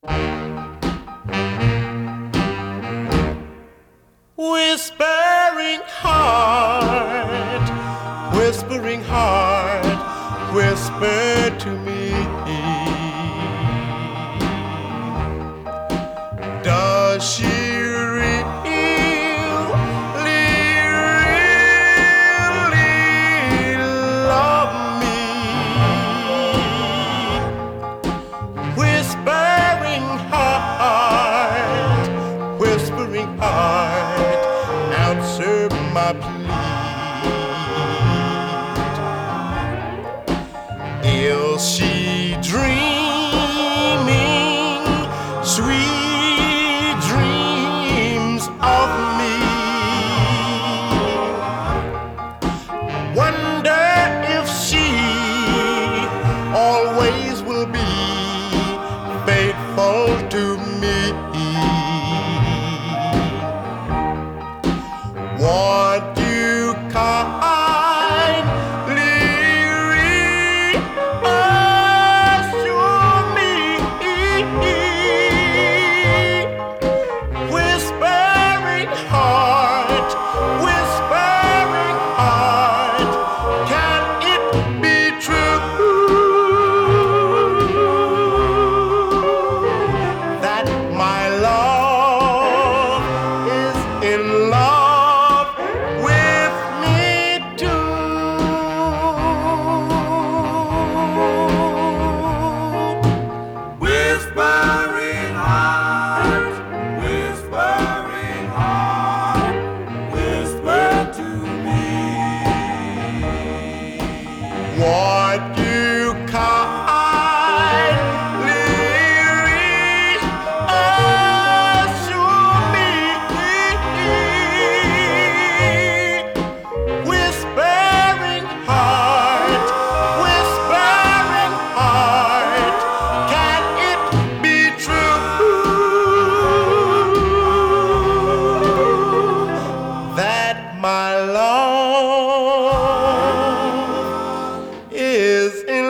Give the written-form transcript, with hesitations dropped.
Whispering heart, whisper to me. Does she really love me? Whispering heart, answer my plea. Is she dreaming sweet dreams of me? Wonder if she always will be faithful to me. Want you what you kindly reassure me. Whispering heart, can it be true that my love is in